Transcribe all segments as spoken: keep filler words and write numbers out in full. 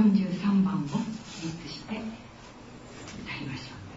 んじゅうさんばんを起立して歌いましょう。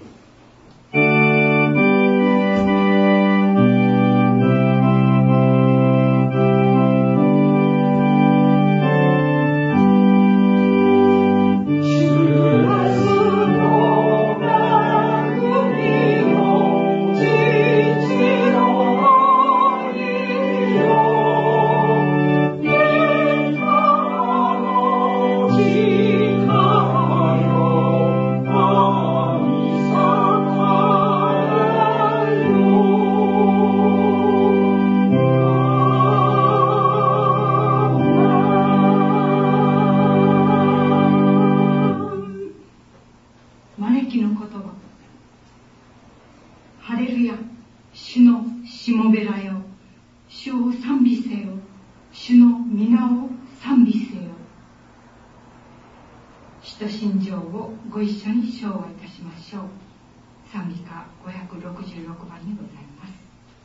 ご一緒に唱和いたしましょう。賛美歌ごひゃくろくじゅうろくばんにございます。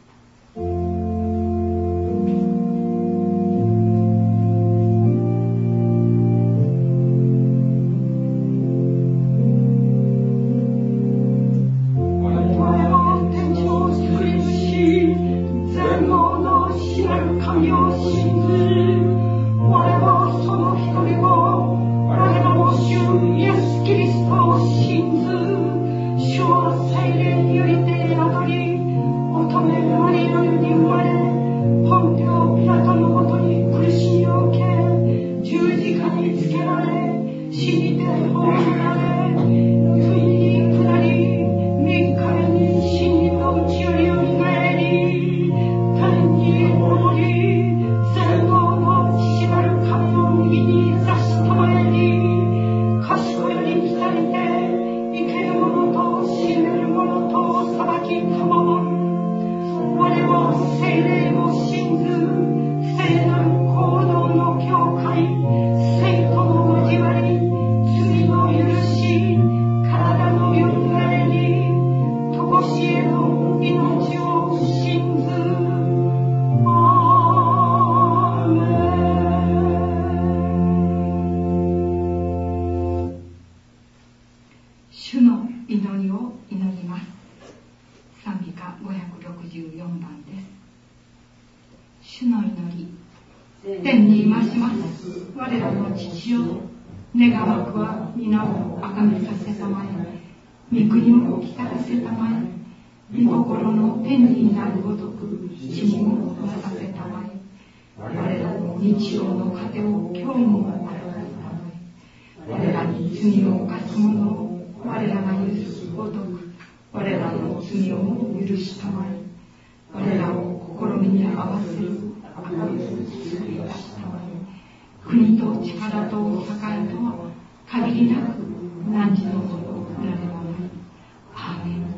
国と力と栄えとは限りなく何時のことなればなり。アーメン。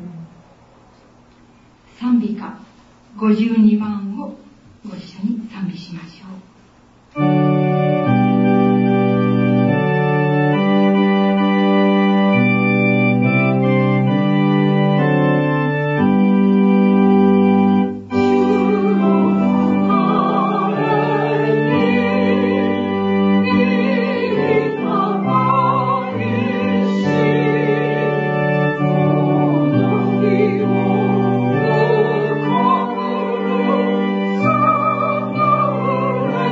賛美歌ごじゅうにばんをご一緒に賛美しましょう。 Oh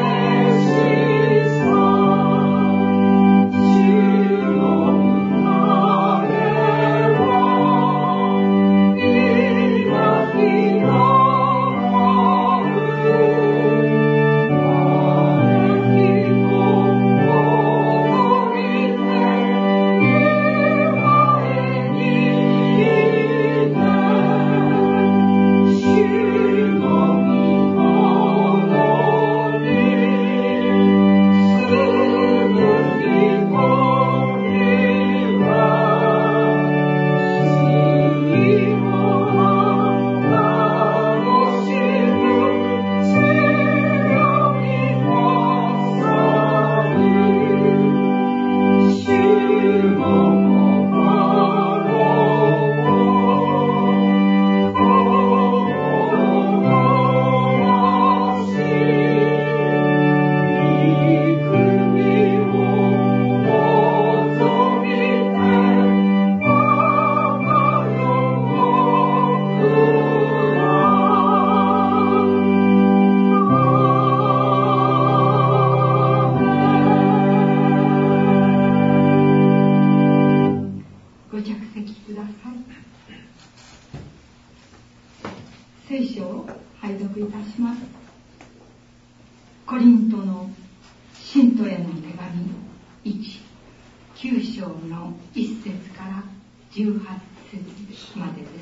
コリントの信徒への手紙いち、きゅう章のいっ節からじゅうはち節までです。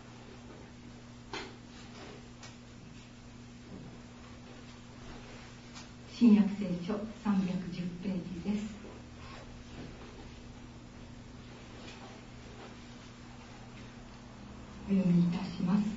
新約聖書さんびゃくじゅうページです。お読みいたします。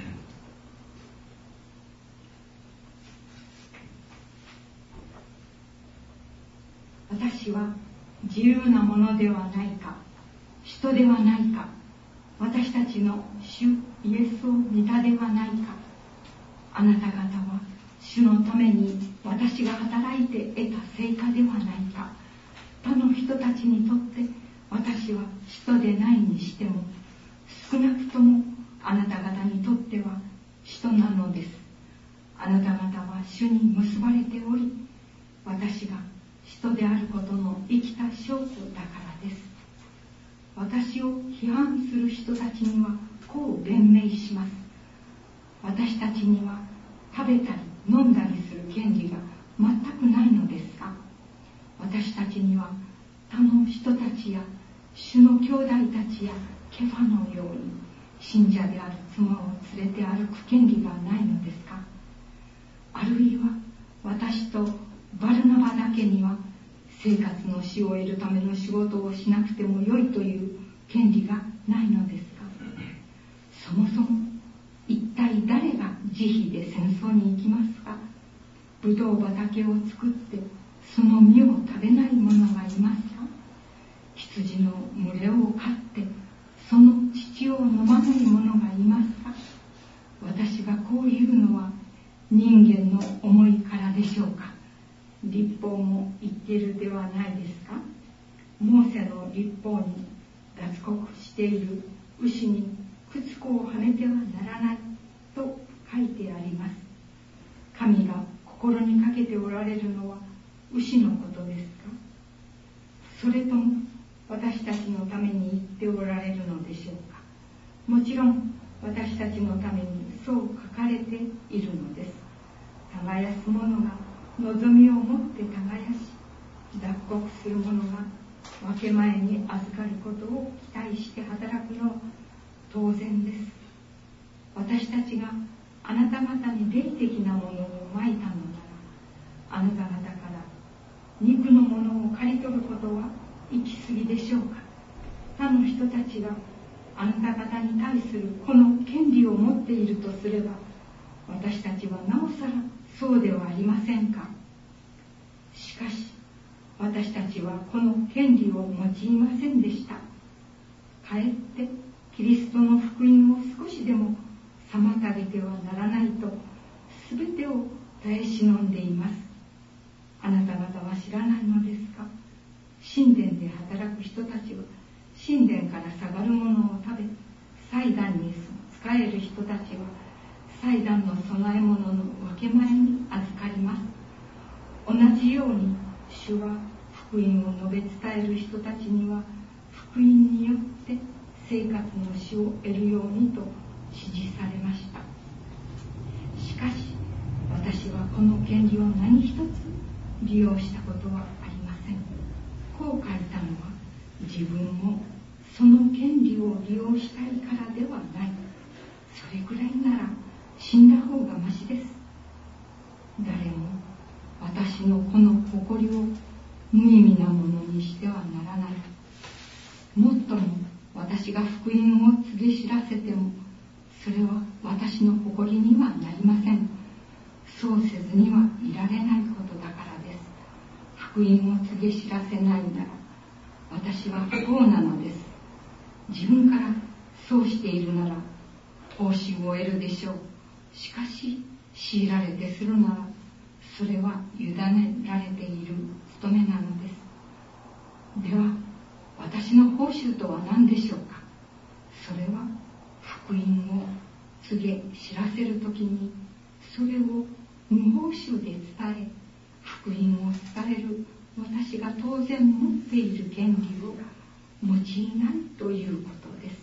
私は自由なものではないか、人ではないか、私たちの主イエスを見たではないか。あなた方は主のために私が働いて得た成果ではないか。他の人たちにとって私は使徒でないにしても、少なくともあなた方にとっては使徒なのです。あなた方は主に結ばれており、私が使徒であることの生きた証拠だからです。私を批判する人たちにはこう弁明します。私たちには食べたり飲んだりする権利が全くないのですが、私たちには他の人たちや主の兄弟たちやケファのように信者である妻を連れて歩く権利がないのですか。あるいは私とバルナバだけには生活の死を得るための仕事をしなくてもよいという権利がないのですか。そもそも一体誰が自費で戦争に行きますか。ブドウ畑を作ってその実を食べない者がいますか。羊の群れを飼ってその乳を飲まない者がいますか。私がこう言うのは人間の思いからでしょうか。律法も言っているではないですか。モーセの律法に脱穀している牛に靴子をはめてはならないと書いてあります。神が心にかけておられるのは牛のことですか。それとも私たちのために言っておられるのでしょうか。もちろん私たちのためにそう書かれているのです。耕す者が望みを持って耕し、脱穀する者が分け前に預かることを期待して働くのは当然です。私たちがあなた方に霊的なものをまいたのなら、あなた方から肉のものを刈り取ることは行き過ぎでしょうか。他の人たちがあなた方に対するこの権利を持っているとすれば、私たちはなおさらそうではありませんか。しかし私たちはこの権利を用いませんでした。かえってキリストの福音を少しでも妨げてはならないとすべてを耐え忍んでいます。あなた方は知らないのですか。神殿で働く人たちは神殿から下がるものを食べ、祭壇に仕える人たちは祭壇の供え物の分け前に預かります。同じように主は福音を述べ伝える人たちには福音によって生活の死を得るようにと指示されました。しかし私はこの権利を何一つ利用したことはありません。こう書いたのは自分もその権利を利用したいからではない。それくらいなら死んだ方がましです。誰も私のこの誇りを無意味なものにしてはならない。もっとも私が福音を告げ知らせても、それは私の誇りにはなりません。そうせずにはいられないことだからです。福音を告げ知らせないなら私は不幸なのです。自分からそうしているなら報酬を得るでしょう。しかし強いられてするならそれは委ねられている務めなのです。では私の報酬とは何でしょうか。それは福音を告げ知らせるときにそれを無報酬で伝え、福音を伝える私が当然持っている権利を用いないということです。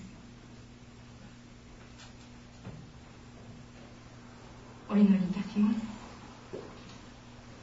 お祈りいたします。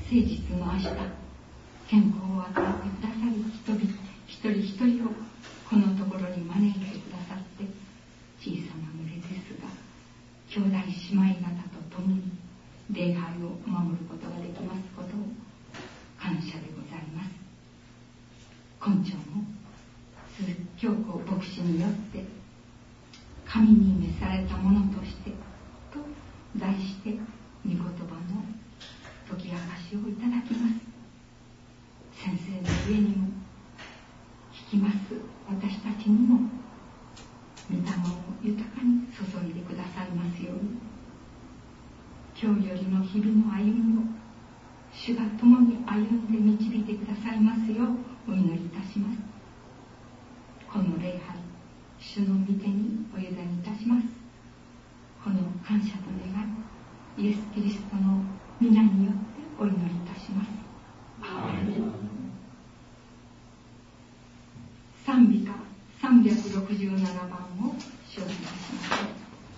実の明日、健康を与えてくださる人々一人一人をこのところに招いてくださって、小さな群れですが兄弟姉妹方と共に礼拝を守ることができますことを感謝でございます。今朝も鈴木京子牧師によって神に召されたものとしてと題して御言葉の解き明かしをいただきます。先生の上にも聞きます私たちにも御霊を豊かに注いでくださいますように、今日よりの日々の歩みを主が共に歩んで導いてくださいますようお祈りいたします。この礼拝、主の御手にお委ねいたします。この感謝と願い、イエス・キリストの皆によってお祈りいたします。アーメン。賛美歌さんびゃくろくじゅうななばんを唱歌いたします。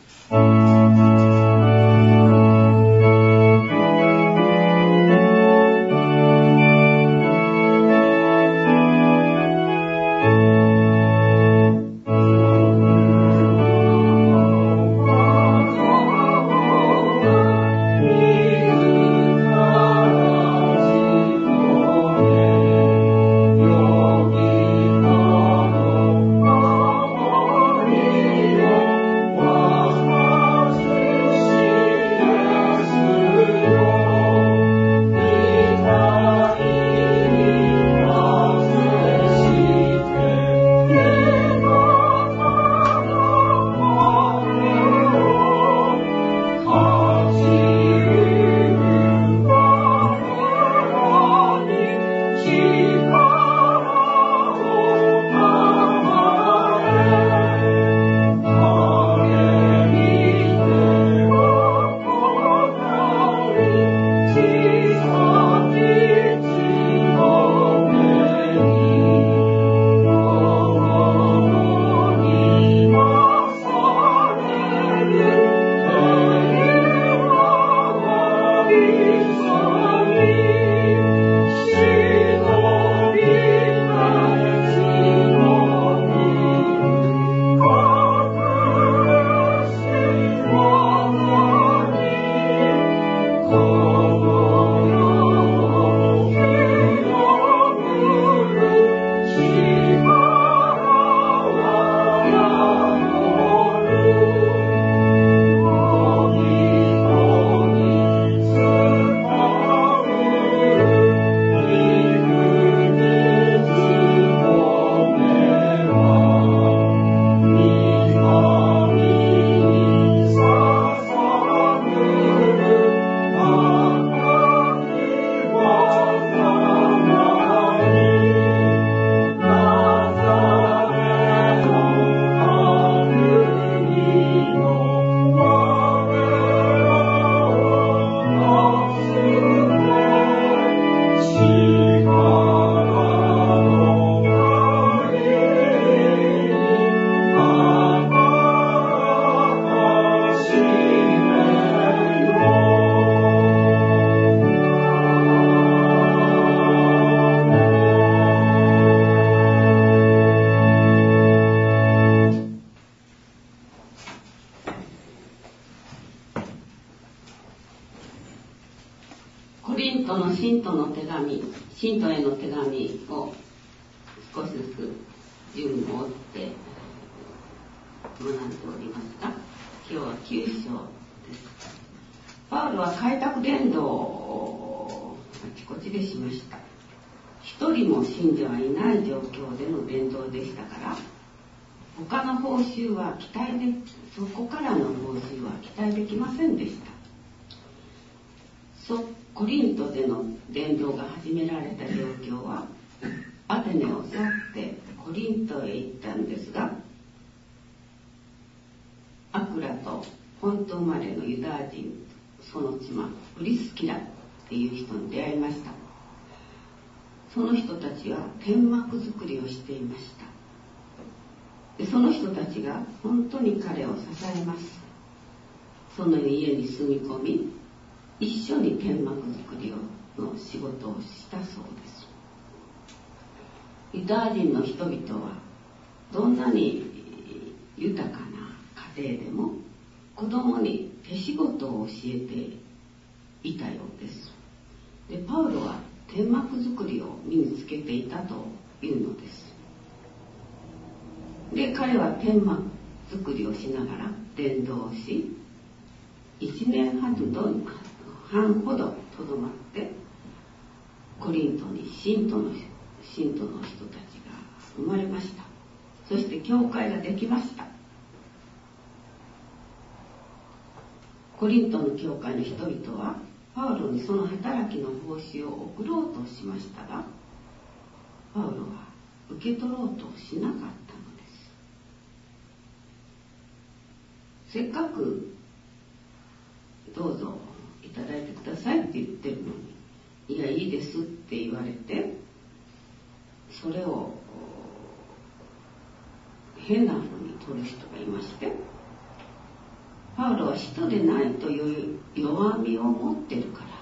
そこからの報酬は期待できませんでした。そコリントでの伝道が始められた状況は、アテネを去ってコリントへ行ったんですが、アクラと本当生まれのユダヤ人、その妻プリスキラっていう人に出会いました。その人たちは天幕作りをしていました。でその人たちが本当に彼を支えます。その家に住み込み、一緒に天幕作りをの仕事をしたそうです。ユダヤ人の人々はどんなに豊かな家庭でも子供に手仕事を教えていたようです。で、パウロは天幕作りを身につけていたというのです。で、彼は天幕作りをしながら伝道し、一年半半ほどとどまってコリントに信徒の信徒の人たちが生まれました。そして教会ができました。コリントの教会の人々はパウロにその働きの報酬を送ろうとしましたが、パウロは受け取ろうとしなかったのです。せっかくどうぞいただいてくださいって言ってるのに、いや、いいですって言われて、それを変な風に取る人がいまして、パウロは使徒でないという弱みを持ってるから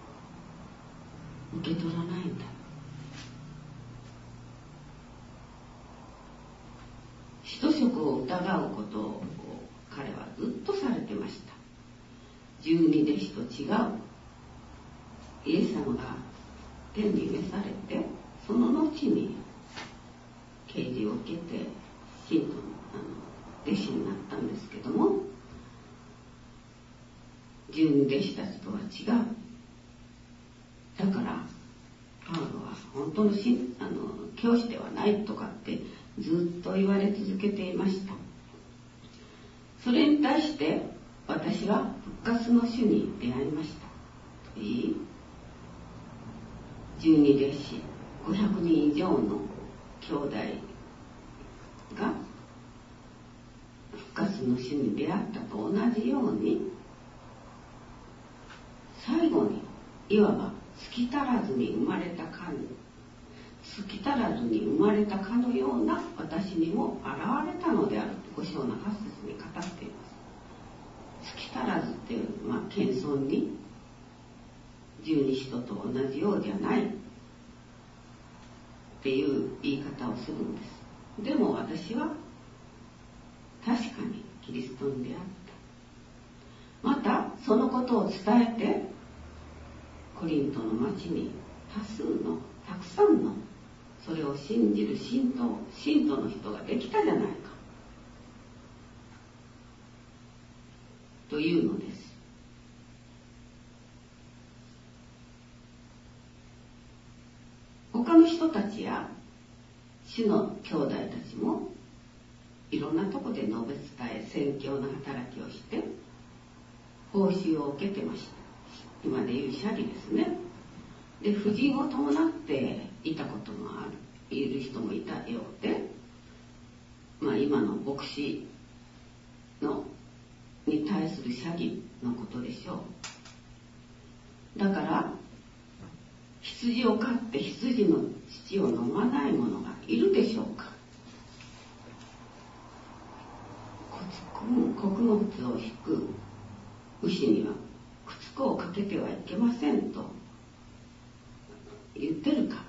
受け取らないんだ。使徒職を疑うことを彼はずっとされてました。十二弟子と違う。イエス様が天に召されて、その後に啓示を受けて信徒の弟子になったんですけども、十二弟子たちとは違う。だからパウロは本当のしあの教師ではないとかってずっと言われ続けていました。それに対して私は復活の主に出会いましたといい、十二弟子ごひゃくにん以上の兄弟が復活の主に出会ったと同じように、最後にいわば月足らずに生まれたかの月足らずに生まれたかのような私にも現れたのであるとご章のはち節に語っています。月足らずっていう、まあ、謙遜に十二使徒と同じようじゃないっていう言い方をするんです。でも私は確かにキリストに出会った。またそのことを伝えてコリントの町に多数のたくさんのそれを信じる信徒信徒の人ができたじゃないかというのです。他の人たちや主の兄弟たちもいろんなとこで述べ伝え宣教の働きをして報酬を受けてました。今でいうシャリですね。で、婦人を伴っていたこともあるいる人もいたようで、まあ今の牧師のに対するシャリのことでしょう。だから羊を飼って羊の乳を飲まない者がいるでしょうか。穀物を引く牛には靴子をかけてはいけませんと言ってるか。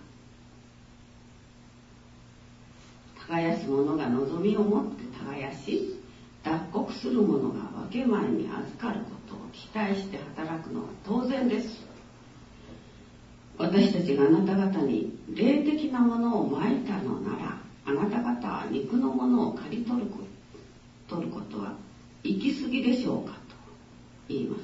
耕す者が望みを持って耕し、脱穀する者が分け前に預かることを期待して働くのは当然です。私たちがあなた方に霊的なものをまいたのなら、あなた方は肉のものを刈り取ること取ることは行き過ぎでしょうかと言います。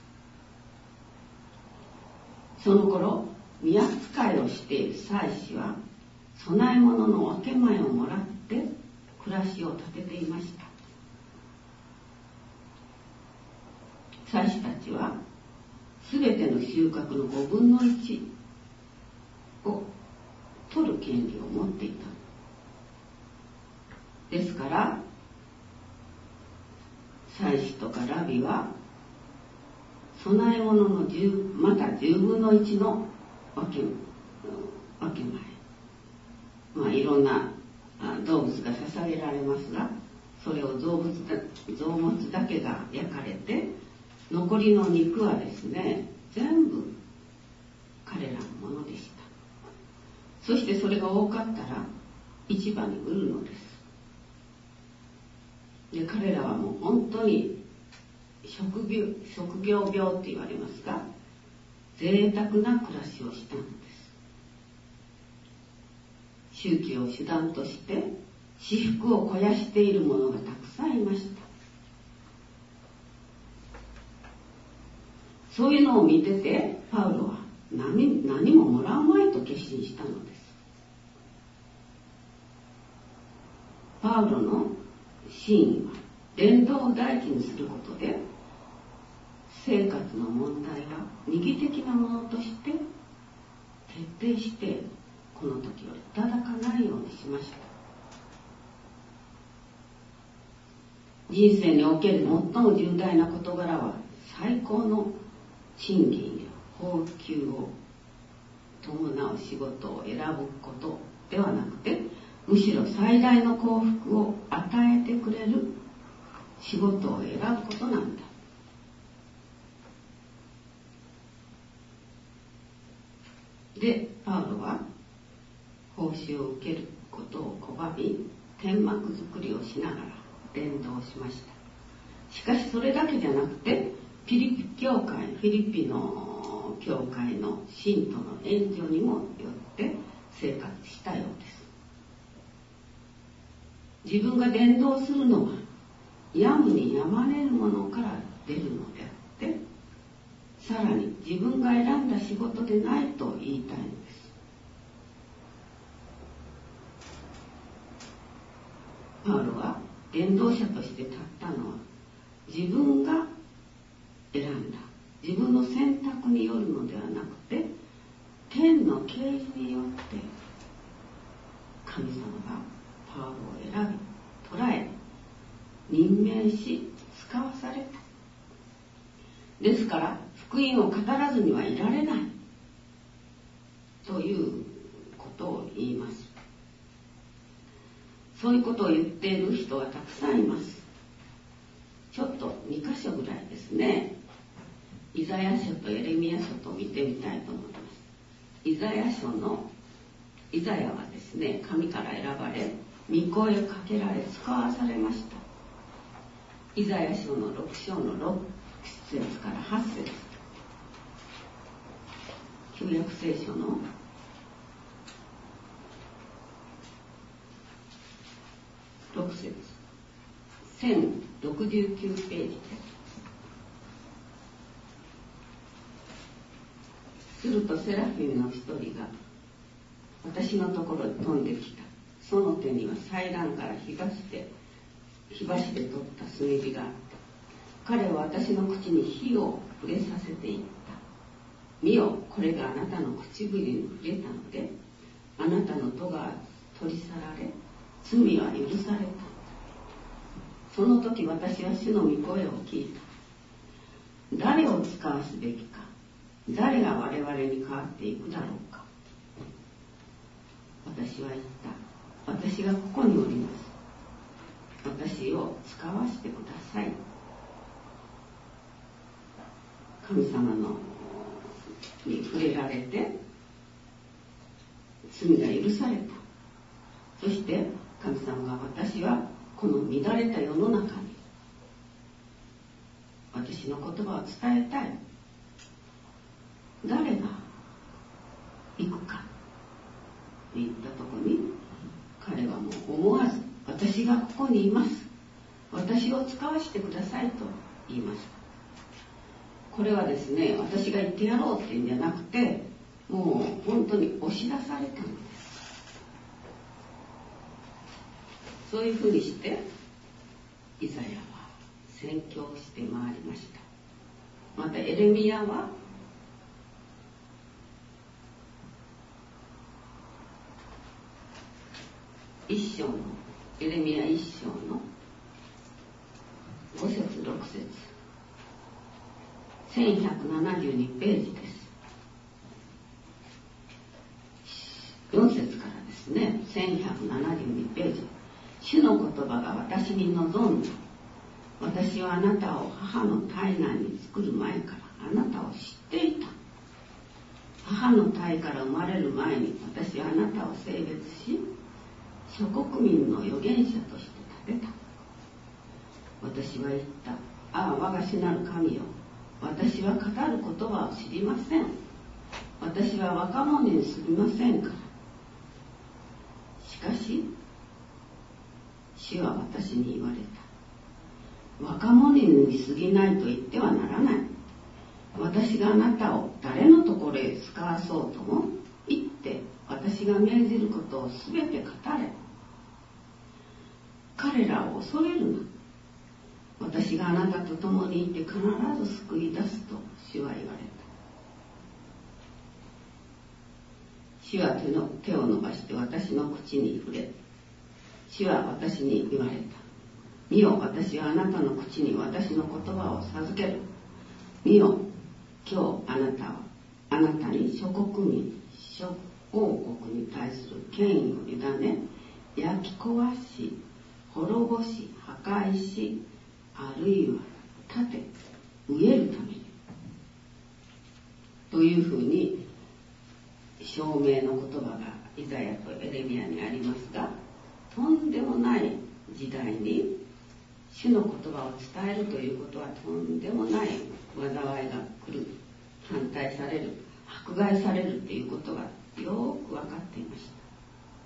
その頃、宮使いをしている祭司は供え物の分け前をもらって暮らしを立てていました。祭司たちはすべての収穫のごぶんのいちを取る権利を持っていた。ですから祭司とかラビは供え物の10またじゅうぶんのいちの分け、分け前、まあいろんな動物が捧げられますが、それを臓物だ臓物だけが焼かれて、残りの肉はですね、全部そしてそれが多かったら市場に売るのです。で、彼らはもう本当に職業、職業病って言われますが、贅沢な暮らしをしたのです。宗教を手段として私腹を肥やしている者がたくさんいました。そういうのを見てて、パウロは 何, 何ももらうまいと決心したのです。パウロの真意は伝道を大事にすることで、生活の問題が二義的なものとして徹底してこの時をいただかないようにしました。人生における最も重大な事柄は最高の賃金や報給を伴う仕事を選ぶことではなくて、むしろ最大の幸福を与えてくれる仕事を選ぶことなんだ。で、パウロは報酬を受けることを拒み、天幕作りをしながら伝道しました。しかしそれだけじゃなくて、フィリピ教会、フィリピの教会の信徒の援助にもよって生活したようです。自分が伝道するのはやむにやまれるものから出るのであって、さらに自分が選んだ仕事でないと言いたいのです。パウロは伝道者として立ったのは、自分が選んだ自分の選択によるのではなくて、天の啓示によって神様がパウロを選び捉え任命し使わされた。ですから福音を語らずにはいられないということを言います。そういうことを言っている人はたくさんいます。ちょっとに箇所ぐらいですね。イザヤ書とエレミヤ書と見てみたいと思います。イザヤ書のイザヤはですね、神から選ばれ、御声をかけられ使わされました。イザヤ書のろく章のろく節からはち節、旧約聖書のろく節、せんろくじゅうきゅうページです。するとセラフィムの一人が私のところに飛んできた。その手には祭壇から火箸で火箸で取った炭火があった。彼は私の口に火を触れさせていった。見よ、これがあなたの唇に触れたので、あなたの咎は取り去られ、罪は許された。その時私は主の御声を聞いた。誰を使わすべきか、誰が我々に代わっていくだろうか。私は言った。私がここにおります。私を使わせてください。神様のに触れられて罪が許された。そして神様が、私はこの乱れた世の中に私の言葉を伝えたい。誰が行くかと言ったところに、彼はもう思わず、私がここにいます、私を使わせてくださいと言いました。これはですね、私が言ってやろうっていうんじゃなくて、もう本当に押し出されたのです。そういうふうにしてイザヤは宣教して回りました。またエレミヤは一章のエレミヤ一章のご節ろく節、せんひゃくななじゅうにページです。よん節からですね、せんひゃくななじゅうにページ。主の言葉が私に望んだ。私はあなたを母の胎内に作る前からあなたを知っていた。母の胎胎から生まれる前に私はあなたを性別し、諸国民の預言者として立てた。私は言った。ああ、我が主なる神よ、私は語る言葉を知りません。私は若者にすぎませんから。しかし主は私に言われた。若者に過ぎないと言ってはならない。私があなたを誰のところへ使わそうとも言って私が命じることをすべて語れ。彼らを恐れるな。私があなたと共にいて必ず救い出すと主は言われた。主は手の手を伸ばして私の口に触れ、主は私に言われた。見よ、私はあなたの口に私の言葉を授ける。見よ、今日あなたはあなたに諸国民、諸王国に対する権威を委ね、焼き壊し、滅ぼし、破壊し、あるいは立て、植えるためにというふうに証明の言葉がイザヤとエレミヤにありますが、とんでもない時代に主の言葉を伝えるということはとんでもない災いが来る、反対される、迫害されるということがよく分かっていました。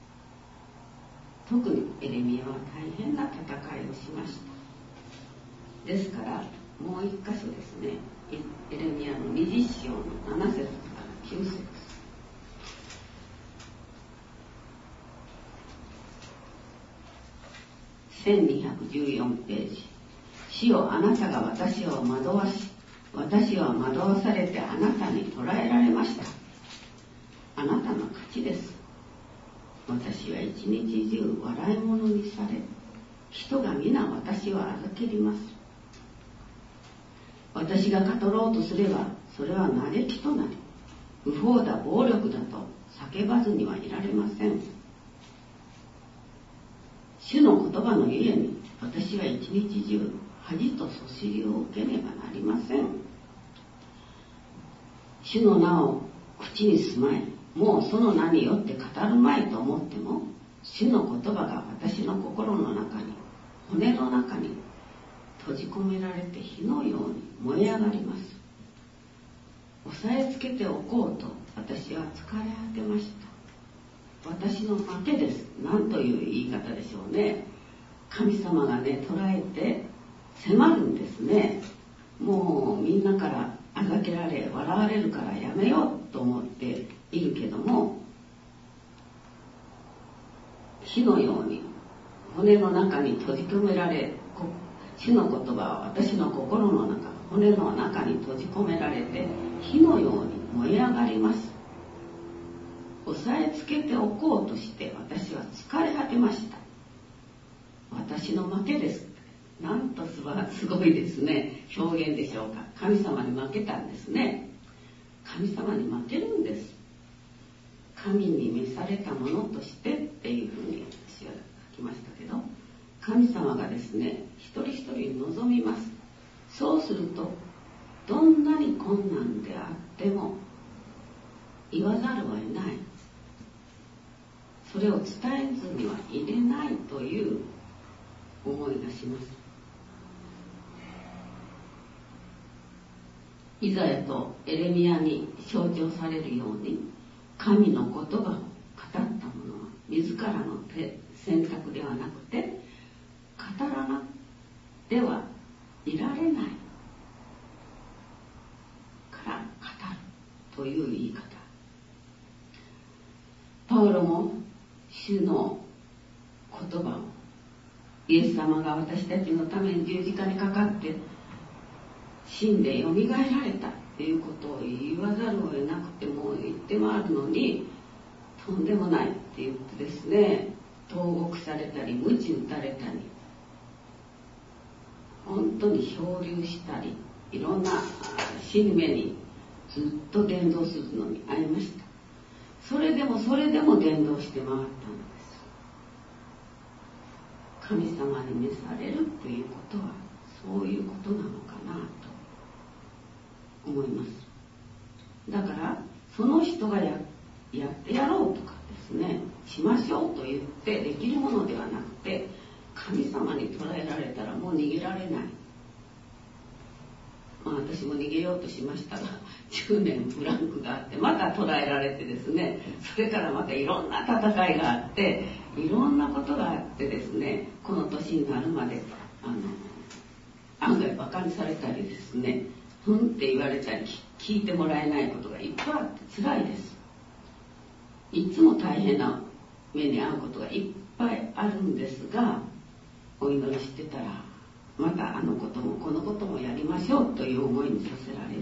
特にエレミヤは大変な戦いをしました。ですからもう一箇所ですね、エレミヤのにじゅっ章のなな節からきゅう節。せんにひゃくじゅうよんページ。主よ、あなたが私を惑わし、私は惑わされてあなたに捕らえられました。あなたの勝ちです。私は一日中笑い物にされ、人が皆私を預けります。私が語ろうとすればそれは嘆きとなり、不法だ暴力だと叫ばずにはいられません。主の言葉のゆえに私は一日中恥とそしりを受けねばなりません。主の名を口にすまい、もうその名によって語るまいと思っても、主の言葉が私の心の中に、骨の中に閉じ込められて火のように燃え上がります。押さえつけておこうと私は疲れ果てました。私の負けです。なんという言い方でしょうね。神様がね、捉えて迫るんですね。もうみんなからあざけられ笑われるからやめようと思っているけども、火のように骨の中に閉じ込められ、主の言葉は私の心の中、骨の中に閉じ込められて火のように燃え上がります。押さえつけておこうとして私は疲れ果てました。私の負けです。なんとすばすごいですね、表現でしょうか。神様に負けたんですね。神様に負けるんです。神に召されたものとしてっていうふうに私は書きましたけど、神様がですね、一人一人望みます。そうするとどんなに困難であっても言わざるを得ない、それを伝えずにはいれないという思いがします。イザヤとエレミヤに象徴されるように、神の言葉を語ったものは自らの手選択ではなくて、語らなではいられないから語るという言い方。パウロも主の言葉を、イエス様が私たちのために十字架にかかって死んでよみがえられたっていうことを言わざるを得なくても言って回るのに、とんでもないって言ってですね、投獄されたり鞭打たれたり、本当に漂流したり、いろんな死に目にずっと伝道するのに会いました。それでもそれでも伝道して回ったのです。神様に召されるということはそういうことなのかなと思います。だからその人がややってやろうとかですね、しましょうと言ってできるものではなくて、神様に捕らえられたらもう逃げられない。まあ私も逃げようとしましたが、じゅうねんブランクがあって、また捕らえられてですね、それからまたいろんな戦いがあって、いろんなことがあってですね、この年になるまであの案外バカにされたりですね、ふんって言われたり聞いてもらえないことがいっぱいあって辛いです。いつも大変な目に遭うことがいっぱいあるんですが、お祈りしてたらまたあのこともこのこともやりましょうという思いにさせられる。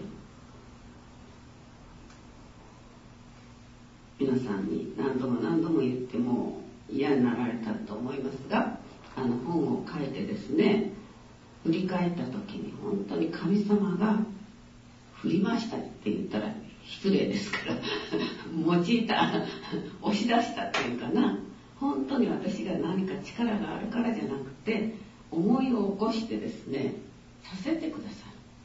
皆さんに何度も何度も言っても嫌になられたと思いますが、あの本を書いてですね、振り返った時に本当に神様が振りましたって言ったら失礼ですから用いた押し出したっていうかな、本当に私が何か力があるからじゃなくて、思いを起こしてですね、させてくださ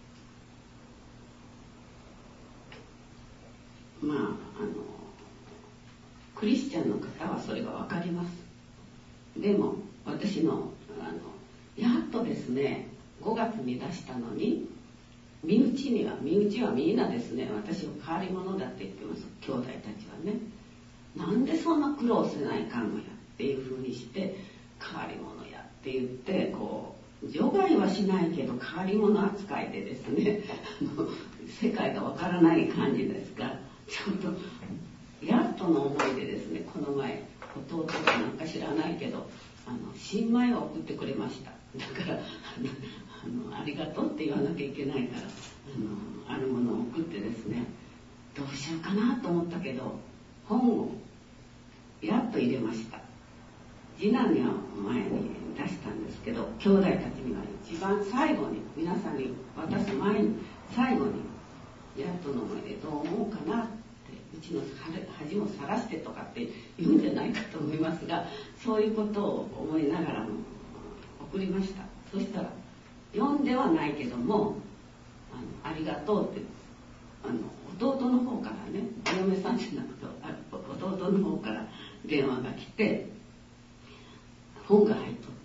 い。まああのクリスチャンの方はそれが分かります。でも私のあのやっとですね、ごがつに出したのに、身内には身内はみんなですね、私を変わり者だって言ってます。兄弟たちはね、なんでそんな苦労せないかんのやっていうふうにして、変わり者やって言ってこう除外はしないけど変わり者扱いでですね世界がわからない感じですが、ちょっとやっとの思いでですね、この前弟がなんか知らないけどあの新米を送ってくれました。だからあのありがとうって言わなきゃいけないから、あのあるものを送ってですね、どうしようかなと思ったけど本をやっと入れました。次男には前に出したんですけど、兄弟たちには一番最後に、皆さんに渡す前に最後に、やっとの思いでどう思うかなって、うちの恥もさらしてとかって言うんじゃないかと思いますが、そういうことを思いながらも送りました。そしたら読んではないけども、あのありがとうって、あの弟の方からね、お嫁さんじゃなくて弟の方から電話が来て、本が入っとったって、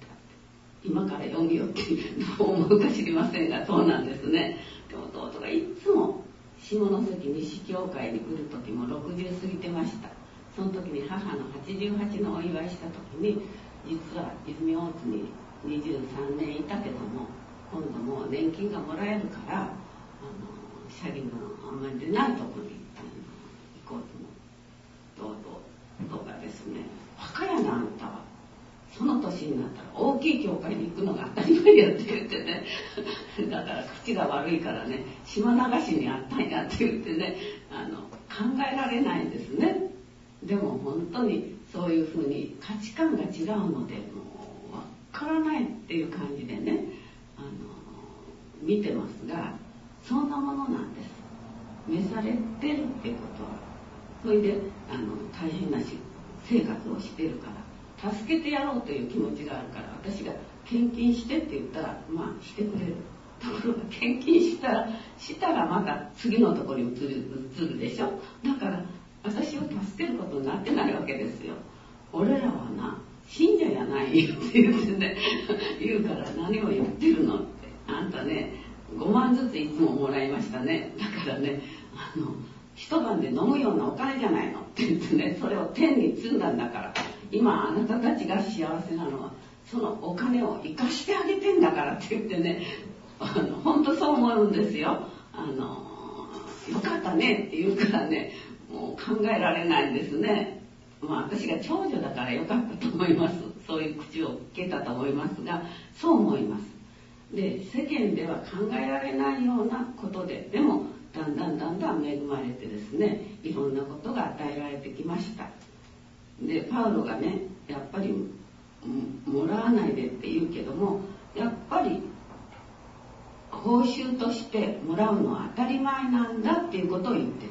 今から読みよってどう思うか知りませんが、そうなんですね。でも弟がいつも下関西教会に来る時もろくじゅう過ぎてました。その時に母のはちじゅうはちのお祝いした時に、実は泉大津ににじゅうさんねんいたけども、今度もう年金がもらえるから、あのシャギのあんまり出ないところに行こうと思う。どうどうがですね、バカやなあんたは、その年になったら大きい教会に行くのが当たり前やって言ってねだから口が悪いからね、島流しにあったんやって言ってね、あの考えられないんですね。でも本当にそういうふうに価値観が違うので、もうわからないっていう感じでね、あの見てますが、そんなものなんです。召されてるってことは、それであの大変な生活をしてるから、助けてやろうという気持ちがあるから、私が献金してって言ったら、まあしてくれる。ところが献金したらしたらまた次のところに移る、移るでしょ。だから私を助けることになってないわけですよ。俺らはな、信者やないよって言ってね言うから、何を言ってるのって、あんたねごまんずついつももらいましたね。だからね、あの一晩で飲むようなお金じゃないのって言ってね、それを天に積んだんだから、今あなたたちが幸せなのはそのお金を生かしてあげてんだからって言ってね、あの本当そう思うんですよ。あのよかったねって言うからね、もう考えられないんですね。まあ私が長女だからよかったと思います。そういう口をつけたと思いますが、そう思います。で、世間では考えられないようなことで、でもだんだんだんだん恵まれてですね、いろんなことが与えられてきました。で、パウロがね、やっぱりもらわないでって言うけども、やっぱり報酬としてもらうのは当たり前なんだっていうことを言ってるんです。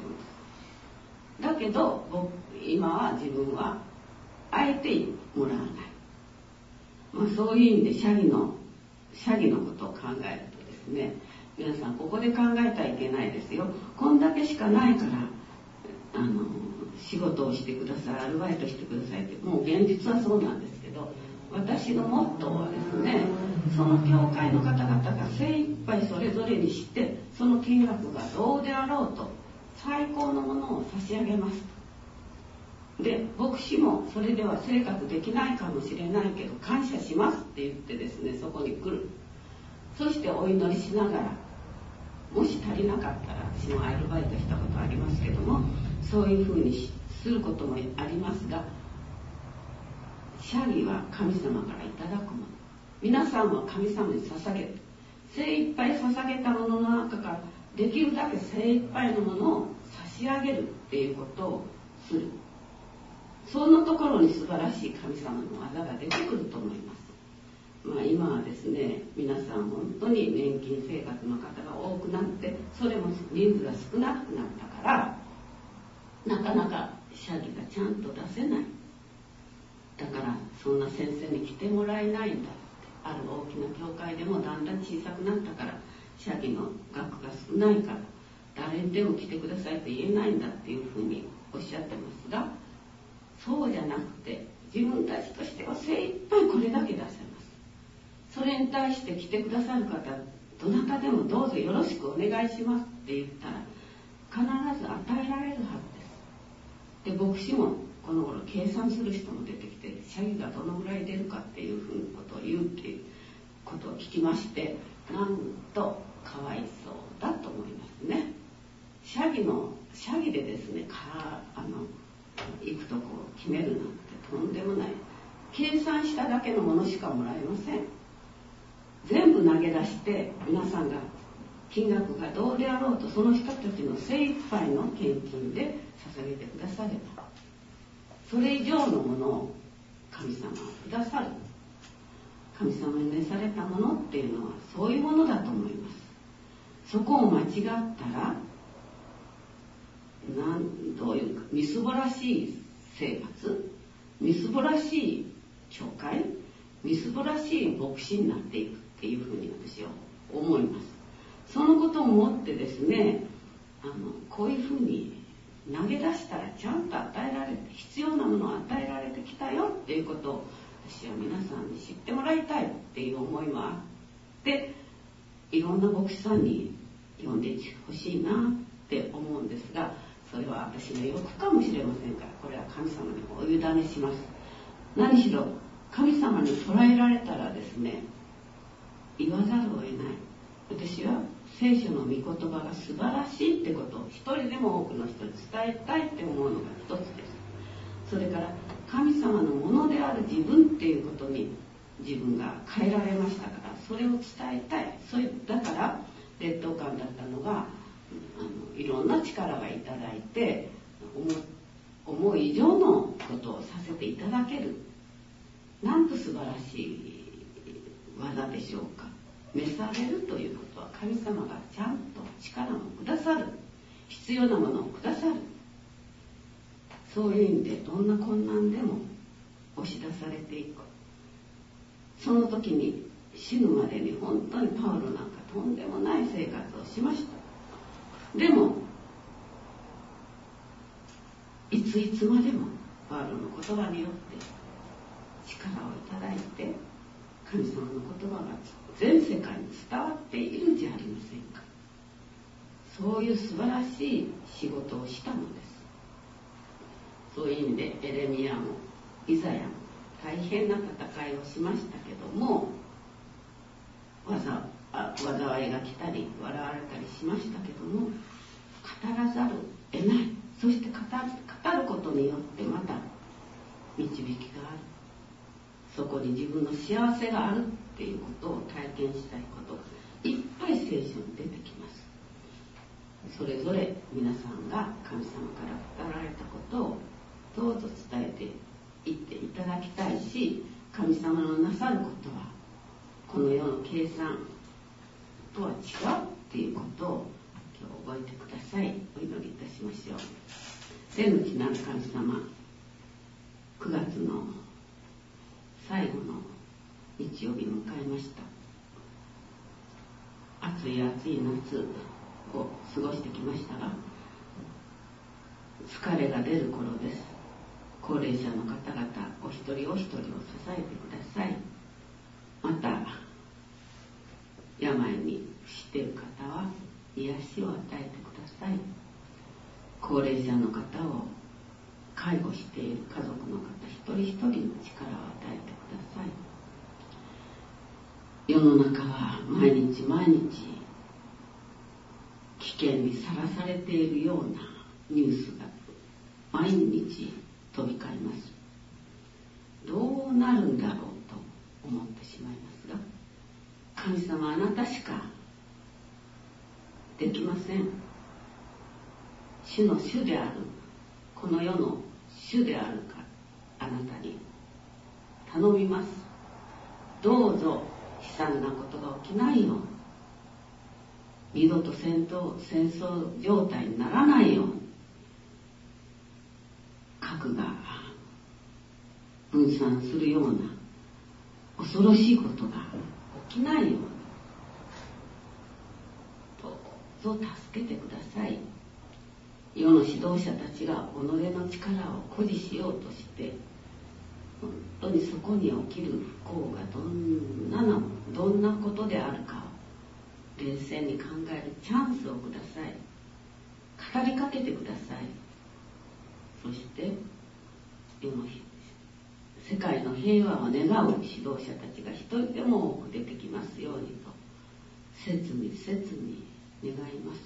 だけど僕今は自分はあえてもらわない、まあ、そういう意味でシャギのシャギのことを考えるとですね、皆さんここで考えたらいけないですよ。こんだけしかないから、あの仕事をしてください、アルバイトしてくださいって、もう現実はそうなんですけど、私のモットーはですね、その教会の方々が精一杯それぞれにしてその金額がどうであろうと最高のものを差し上げます。で、牧師もそれでは生活できないかもしれないけど感謝しますって言ってですね、そこに来る。そしてお祈りしながら、もし足りなかったら、私もアルバイトしたことありますけども、そういうふうにすることもありますが、謝儀は神様からいただくもの。皆さんは神様に捧げる。精一杯捧げたものの中からできるだけ精一杯のものを差し上げるっていうことをする。そのところに素晴らしい神様の技が出てくると思います。まあ、今はですね、皆さん本当に年金生活の方が多くなって、それも人数が少なくなったから、なかなか謝儀がちゃんと出せない。だからそんな先生に来てもらえないんだって、ある大きな教会でもだんだん小さくなったから謝儀の額が少ないから誰にでも来てくださいと言えないんだっていうふうにおっしゃってますが、そうじゃなくて自分たちとしては精一杯これだけ出せます。それに対して来てくださる方、どなたでもどうぞよろしくお願いしますって言ったら必ず与えられるはずです。で、牧師もこの頃計算する人も出てきて、謝儀がどのぐらい出るかっていうふうなことを言うっていうことを聞きまして、なんとかわいそうだと思いますね。謝儀の謝儀でですね、かあの行くとこを決めるなんてとんでもない。計算しただけのものしかもらえません。全部投げ出して皆さんが金額がどうであろうとその人たちの精一杯の献金で捧げてくだされば、それ以上のものを神様はくださる。神様に召されたものっていうのはそういうものだと思います。そこを間違ったらなんどういうかみすぼらしい生活、みすぼらしい教会、みすぼらしい牧師になっていくっていうふうに私は思います。そのことを思ってですね、あのこういうふうに投げ出したらちゃんと与えられて、必要なものを与えられてきたよっていうことを私は皆さんに知ってもらいたいっていう思いもあって、いろんな牧師さんに呼んでほしいなって思うんですが、それは私の欲かもしれませんから、これは神様にお委ねします。何しろ神様に捉えられたらですね、言わざるを得ない。私は聖書の御言葉が素晴らしいってことを一人でも多くの人に伝えたいって思うのが一つです。それから神様のものである自分っていうことに自分が変えられましたから、それを伝えたい。それだから劣等感だったのが、あのいろんな力がいただいて思思う以上のことをさせていただける。なんと素晴らしい技でしょうか。召されるということは神様がちゃんと力もくださる、必要なものをくださる。そういう意味でどんな困難でも押し出されていく。その時に死ぬまでに本当にパウロなんかとんでもない生活をしました。でもいついつまでもパウロの言葉によって力をいただいて、神様の言葉が全世界に伝わっているじゃありませんか。そういう素晴らしい仕事をしたのです。そういう意味でエレミヤもイザヤも大変な戦いをしましたけども、わざ災いが来たり笑われたりしましたけども、語らざるを得ない。そして語る、語ることによってまた導きがある。そこに自分の幸せがあるっていうことを体験したいことがいっぱい聖書に出てきます。それぞれ皆さんが神様から語られたことをどうぞ伝えていっていただきたいし、神様のなさることはこの世の計算とは違うっていうことを今日覚えてください。お祈りいたしましょう。天の地なる神様、くがつの最後の日曜日を迎えました。暑い暑い夏を過ごしてきましたが、 疲れが出る頃です。高齢者の方々、お一人お一人を支えてください。また病に伏している方は癒しを与えてください。高齢者の方を介護している家族の方一人一人の力を与えてください。世の中は毎日毎日危険にさらされているようなニュースが毎日飛び交います。どうなるんだろうと思ってしまいますが、神様あなたしかできません。主の主である、この世の主であるかあなたに頼みます。どうぞ悲惨なことが起きないように、二度と戦闘戦争状態にならないように、核が分散するような恐ろしいことが起きないように、どうぞ助けてください。世の指導者たちが己の力を誇示しようとして、本当にそこに起きる不幸がどんなのどんなことであるかを冷静に考えるチャンスをください。語りかけてください。そして世の世界の平和を願う指導者たちが一人でも多く出てきますようにと切に切に願います。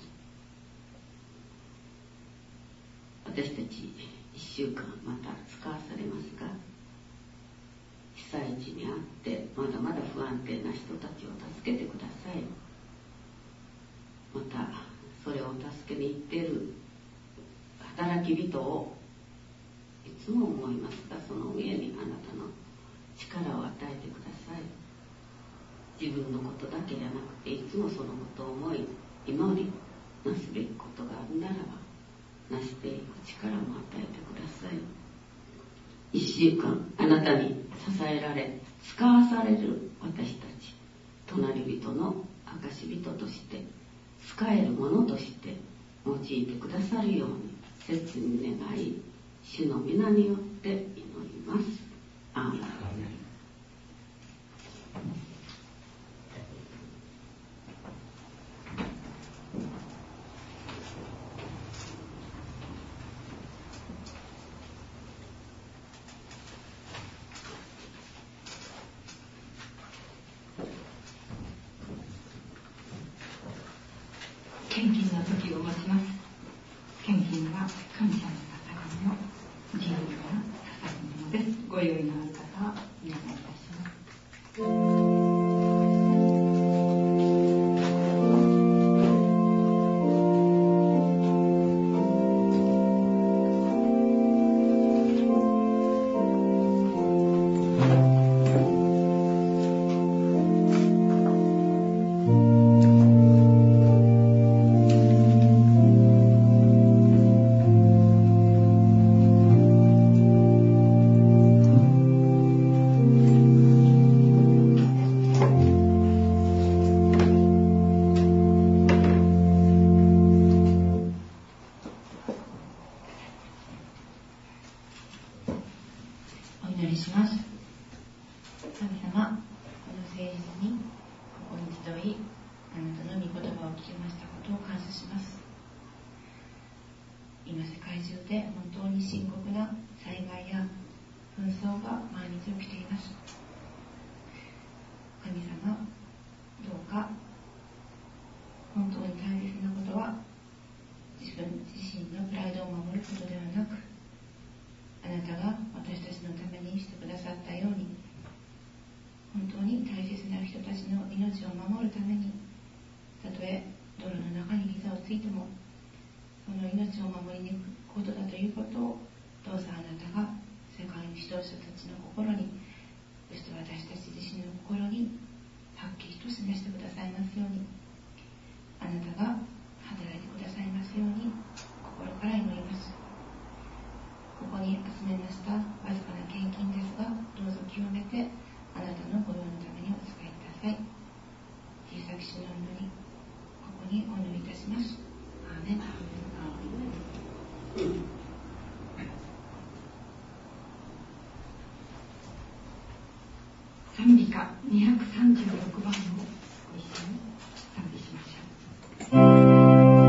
私たち一週間また使わされますが、被災地にあってまだまだ不安定な人たちを助けてください。またそれを助けに行っている働き人をいつも思いますが、その上にあなたの力を与えてください。自分のことだけじゃなくて、いつもそのことを思い祈りなすべきことがあるならばなしていく力も与えてください。一週間あなたに支えられ使わされる私たち、隣人の証人として使えるものとして用いてくださるように切に願い、主の皆によって祈ります。アーメン。 献金の時を持ちます。献金は感謝の捧げ物、自由な捧げ物です。ご用意のある方はお願いいたします。 にひゃくさんじゅうろくばんをご一緒に賛美しましょう。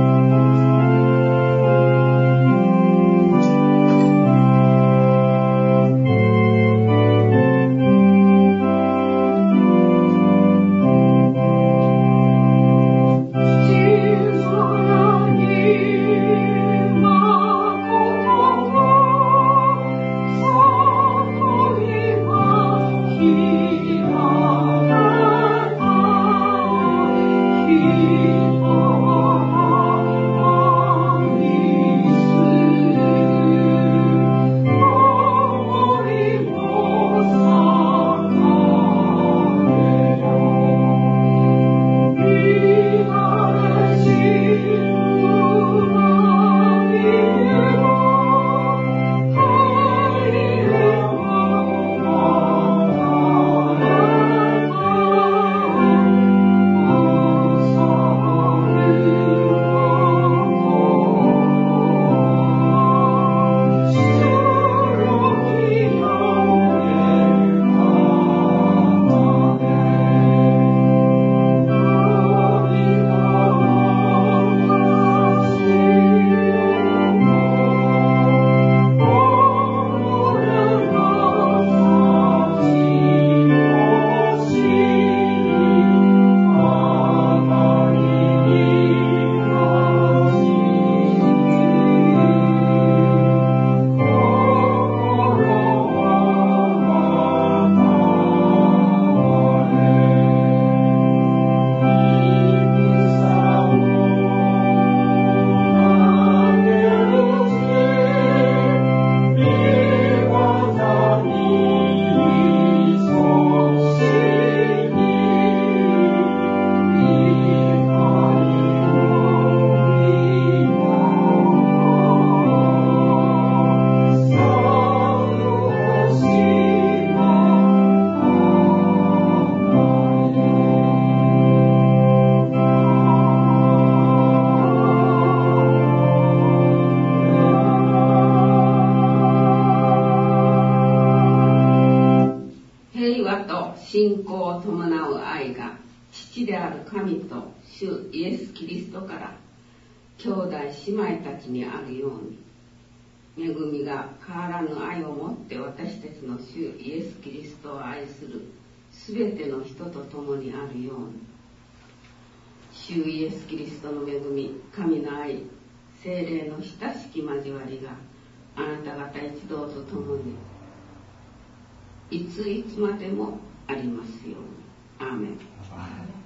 信仰を伴う愛が父である神と主イエス・キリストから兄弟姉妹たちにあるように、恵みが変わらぬ愛をもって私たちの主イエス・キリストを愛するすべての人と共にあるように、主イエス・キリストの恵み、神の愛、聖霊の親しき交わりがあなた方一同と共にいついつまでもありますように。アーメン。